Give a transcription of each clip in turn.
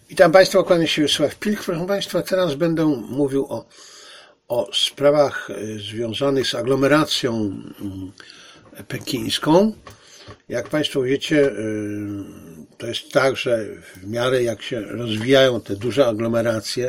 Witam Państwa, kłaniam się Wiesław Pilch. Proszę Państwa, teraz będę mówił o sprawach związanych z aglomeracją pekińską. Jak Państwo wiecie, to jest tak, że w miarę jak się rozwijają te duże aglomeracje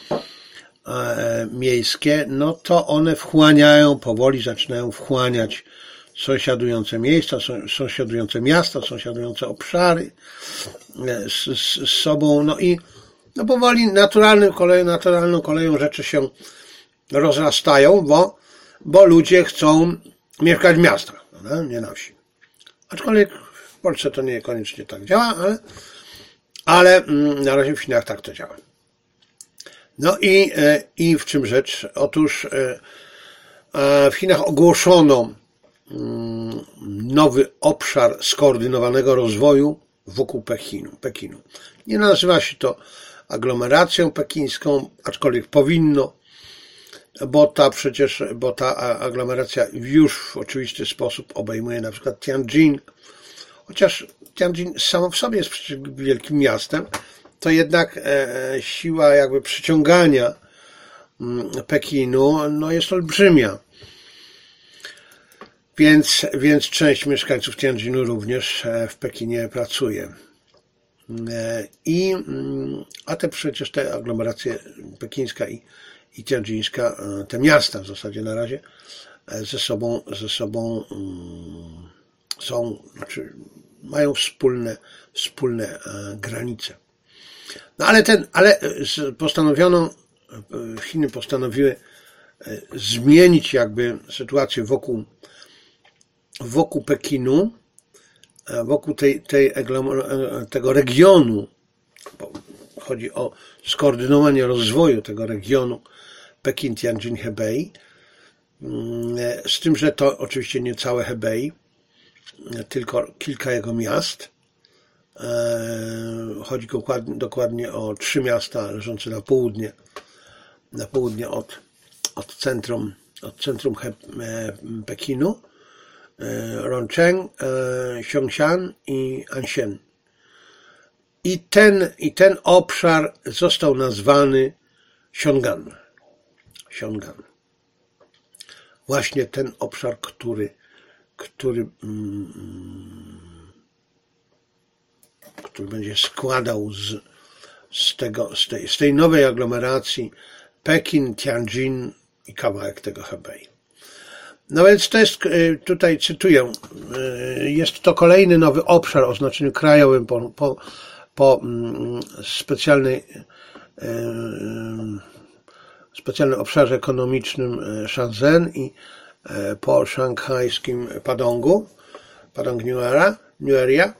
miejskie, no to one powoli zaczynają wchłaniać sąsiadujące miejsca, sąsiadujące miasta, sąsiadujące obszary z sobą, no i powoli naturalną koleją rzeczy się rozrastają, bo ludzie chcą mieszkać w miastach, nie na wsi. Aczkolwiek w Polsce to niekoniecznie tak działa, ale na razie w Chinach tak to działa. No i w czym rzecz? Otóż w Chinach ogłoszono nowy obszar skoordynowanego rozwoju wokół Pekinu. Nie nazywa się to aglomeracją pekińską, aczkolwiek powinno, bo ta aglomeracja już w oczywisty sposób obejmuje na przykład Tianjin. Chociaż Tianjin samo w sobie jest przecież wielkim miastem, to jednak siła jakby przyciągania Pekinu jest olbrzymia. Więc część mieszkańców Tianjinu również w Pekinie pracuje. A przecież te aglomeracje pekińska i tianjińska, te miasta w zasadzie na razie ze sobą mają wspólne granice. No Chiny postanowiły zmienić jakby sytuację wokół Pekinu, wokół tego regionu, bo chodzi o skoordynowanie rozwoju tego regionu Pekin-Tianjin-Hebei, z tym, że to oczywiście nie całe Hebei, tylko kilka jego miast. Chodzi dokładnie o 3 miasta leżące na południe od centrum Pekinu: Rongcheng, Xiongxian i Anshan. I ten obszar został nazwany Xiong'an. Właśnie ten obszar, który będzie składał z tej nowej aglomeracji Pekin, Tianjin i kawałek tego Hebei. No więc to jest, tutaj cytuję, jest to kolejny nowy obszar o znaczeniu krajowym po specjalnym obszarze ekonomicznym Shenzhen i po szanghajskim Padong New Area,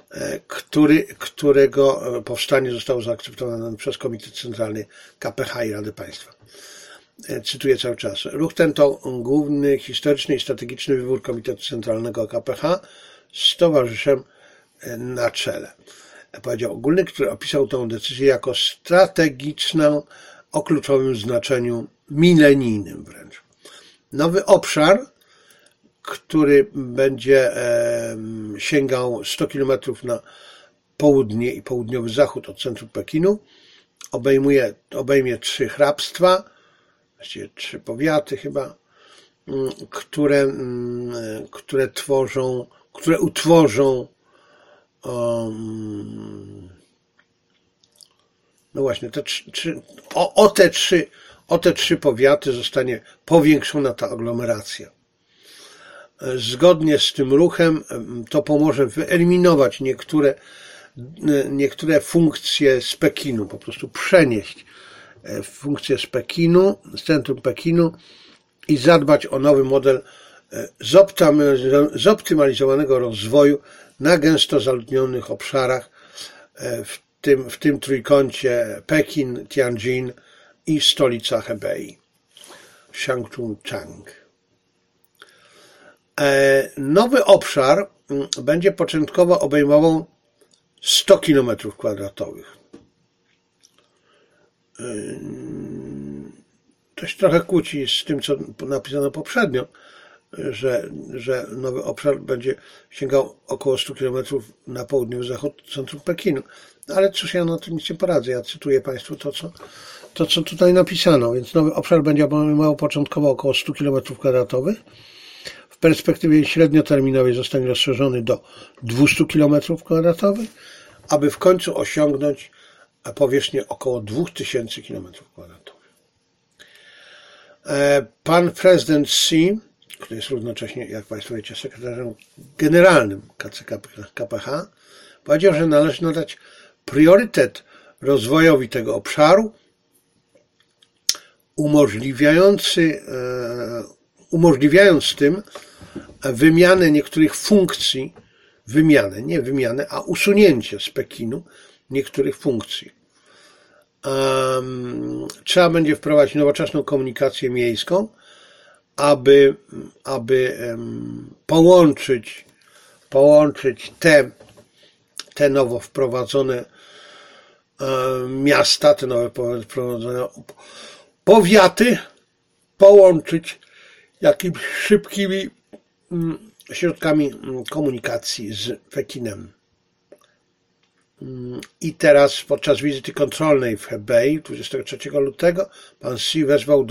którego powstanie zostało zaakceptowane przez Komitet Centralny KPH i Rady Państwa. Cytuję cały czas. Ruch ten to główny historyczny i strategiczny wybór Komitetu Centralnego KPH z towarzyszem na czele. Powiedział ogólny, który opisał tę decyzję jako strategiczną o kluczowym znaczeniu milenijnym wręcz. Nowy obszar, który będzie sięgał 100 km na południe i południowy zachód od centrum Pekinu, obejmie 3 hrabstwa, właściwie 3 powiaty chyba, które utworzą no właśnie, o te 3 powiaty zostanie powiększona ta aglomeracja. Zgodnie z tym ruchem to pomoże wyeliminować niektóre funkcje z Pekinu, po prostu przenieść funkcje z centrum Pekinu i zadbać o nowy model zoptymalizowanego rozwoju na gęsto zaludnionych obszarach, w tym trójkącie Pekin, Tianjin i stolica Hebei, Shangcheng. Nowy obszar będzie początkowo obejmował 100 km². To się trochę kłóci z tym, co napisano poprzednio, że nowy obszar będzie sięgał około 100 km na południowy zachód centrum Pekinu. Ale cóż, ja na tym nic nie poradzę. Ja cytuję Państwu to, co tutaj napisano. Więc nowy obszar będzie obejmował początkowo około 100 km². W perspektywie średnioterminowej zostanie rozszerzony do 200 km², aby w końcu osiągnąć powierzchnię około 2000 km². Pan prezydent Xi, który jest równocześnie, jak Państwo wiecie, sekretarzem generalnym KPH, powiedział, że należy nadać priorytet rozwojowi tego obszaru, umożliwiając tym wymianę niektórych funkcji, usunięcie z Pekinu niektórych funkcji. Trzeba będzie wprowadzić nowoczesną komunikację miejską, aby połączyć te nowo wprowadzone miasta, te nowe wprowadzone powiaty, połączyć jakimiś szybkimi środkami komunikacji z Pekinem. I teraz podczas wizyty kontrolnej w Hebei 23 lutego pan Xi wezwał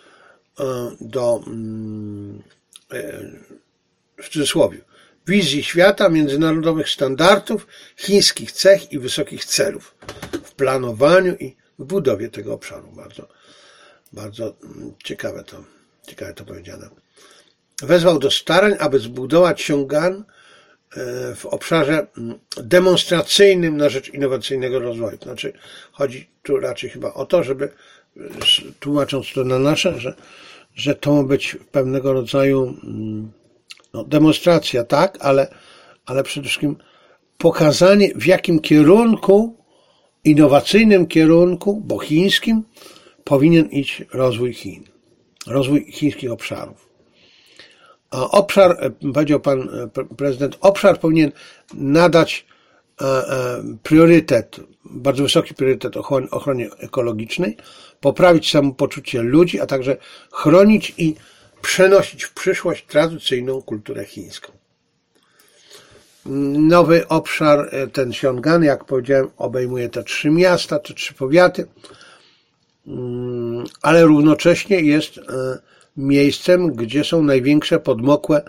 w cudzysłowie, wizji świata, międzynarodowych standardów, chińskich cech i wysokich celów w planowaniu i w budowie tego obszaru. Bardzo ciekawe to powiedziane. Wezwał do starań, aby zbudować Xiong'an w obszarze demonstracyjnym na rzecz innowacyjnego rozwoju. Znaczy, chodzi tu raczej chyba o to, żeby, tłumacząc to na nasze, że to ma być pewnego rodzaju demonstracja, tak, ale przede wszystkim pokazanie, w jakim kierunku, innowacyjnym kierunku, bo chińskim, powinien iść rozwój Chin, rozwój chińskich obszarów. A obszar, powiedział pan prezydent, obszar powinien nadać priorytet, bardzo wysoki priorytet ochronie ekologicznej, poprawić samopoczucie ludzi, a także chronić i przenosić w przyszłość tradycyjną kulturę chińską. Nowy obszar, ten Xiong'an, jak powiedziałem, obejmuje te 3 miasta, te 3 powiaty, ale równocześnie jest miejscem, gdzie są największe podmokłe,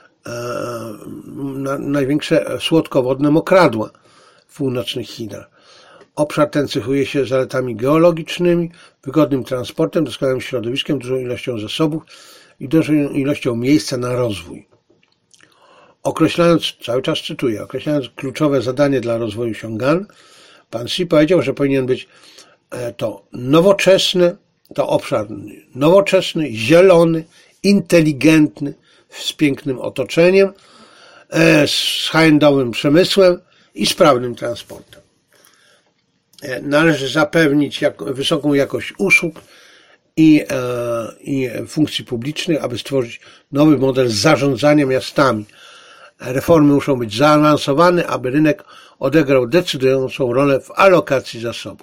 największe słodkowodne mokradła w północnych Chinach. Obszar ten cechuje się zaletami geologicznymi, wygodnym transportem, doskonałym środowiskiem, dużą ilością zasobów i dużą ilością miejsca na rozwój. Określając, cały czas cytuję, kluczowe zadanie dla rozwoju Xiong'an, pan Xi powiedział, że powinien być to obszar nowoczesny, zielony, inteligentny, z pięknym otoczeniem, z high-endowym przemysłem i sprawnym transportem. Należy zapewnić wysoką jakość usług i funkcji publicznych, aby stworzyć nowy model zarządzania miastami. Reformy muszą być zaawansowane, aby rynek odegrał decydującą rolę w alokacji zasobów.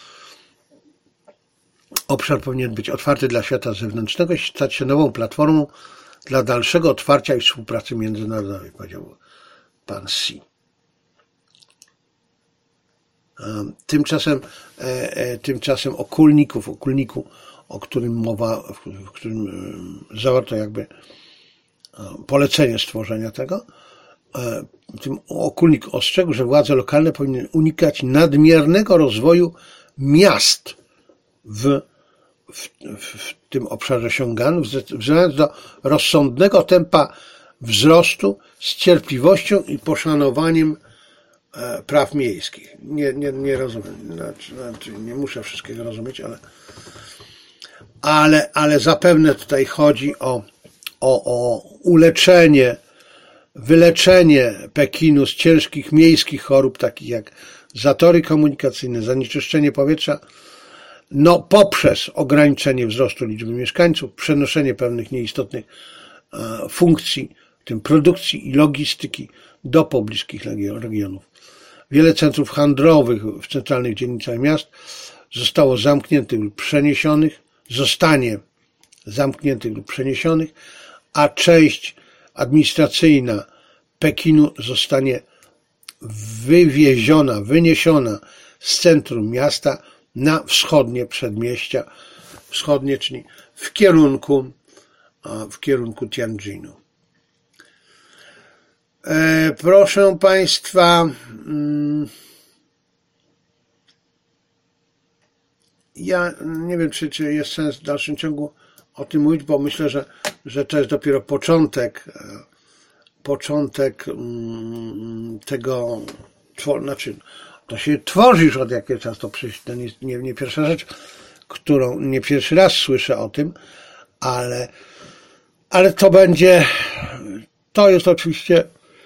Obszar powinien być otwarty dla świata zewnętrznego i stać się nową platformą dla dalszego otwarcia i współpracy międzynarodowej, powiedział pan Xi. Tymczasem o kulniku, o którym mowa, w którym zawarto jakby polecenie stworzenia tego, tym okulnik ostrzegł, że władze lokalne powinny unikać nadmiernego rozwoju miast w tym obszarze Xiong'an, wzywając do rozsądnego tempa wzrostu z cierpliwością i poszanowaniem praw miejskich. Nie rozumiem, znaczy nie muszę wszystkiego rozumieć, ale zapewne tutaj chodzi o wyleczenie Pekinu z ciężkich miejskich chorób, takich jak zatory komunikacyjne, zanieczyszczenie powietrza, poprzez ograniczenie wzrostu liczby mieszkańców, przenoszenie pewnych nieistotnych funkcji, w tym produkcji i logistyki, do pobliskich regionów. Wiele centrów handlowych w centralnych dzielnicach miast zostanie zamkniętych lub przeniesionych, a część administracyjna Pekinu zostanie wyniesiona z centrum miasta na wschodnie przedmieścia, wschodnie, czyli w kierunku Tianjinu. Proszę Państwa, ja nie wiem, czy jest sens w dalszym ciągu o tym mówić, bo myślę, że to jest dopiero początek tego, znaczy to się tworzy już od jakiegoś czasu, to przecież to nie pierwsza rzecz, którą nie pierwszy raz słyszę o tym, ale to jest oczywiście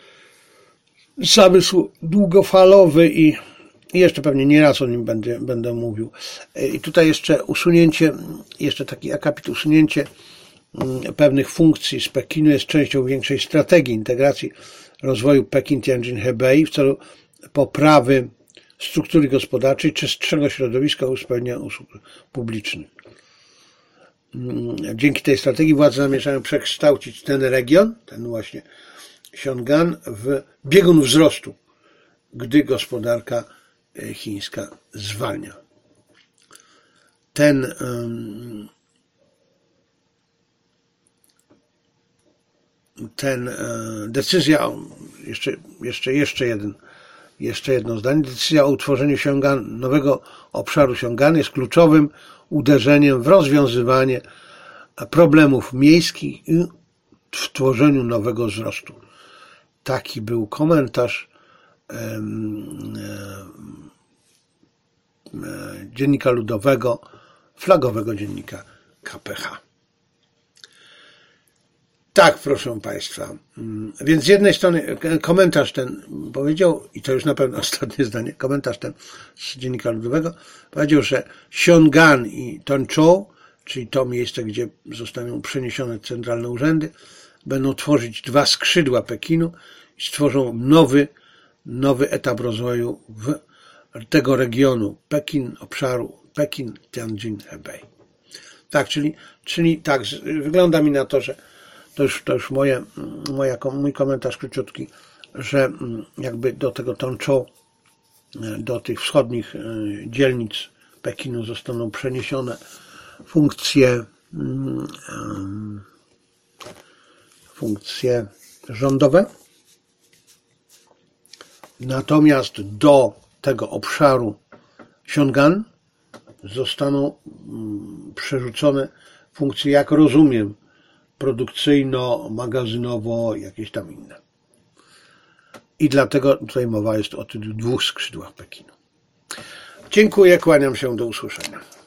zamysł długofalowy i jeszcze pewnie nieraz o nim będę mówił. I tutaj jeszcze taki akapit, usunięcie pewnych funkcji z Pekinu jest częścią większej strategii integracji rozwoju Pekin-Tianjin-Hebei w celu poprawy struktury gospodarczej, czystszego środowiska, usprawnienia usług publicznych. Dzięki tej strategii władze zamierzają przekształcić ten region, ten właśnie Xiong'an, w biegun wzrostu, gdy gospodarka chińska zwalnia. Decyzja, jeszcze jedno zdanie, decyzja o utworzeniu nowego obszaru Xiong'an jest kluczowym uderzeniem w rozwiązywanie problemów miejskich i w tworzeniu nowego wzrostu. Taki był komentarz Dziennika Ludowego, flagowego dziennika KPH. Tak, proszę Państwa. Więc z jednej strony komentarz ten powiedział, i to już na pewno ostatnie zdanie, komentarz ten z Dziennika Ludowego powiedział, że Xiong'an i Tongzhou, czyli to miejsce, gdzie zostaną przeniesione centralne urzędy, będą tworzyć dwa skrzydła Pekinu i stworzą nowy etap rozwoju tego regionu obszaru Pekin-Tianjin-Hebei. Tak, czyli tak, wygląda mi na to, że to już mój komentarz króciutki, że jakby do tego Tongzhou, do tych wschodnich dzielnic Pekinu zostaną przeniesione funkcje rządowe. Natomiast do tego obszaru Xiong'an zostaną przerzucone funkcje, jak rozumiem, produkcyjno, magazynowo, jakieś tam inne. I dlatego tutaj mowa jest o tych dwóch skrzydłach Pekinu. Dziękuję, kłaniam się, do usłyszenia.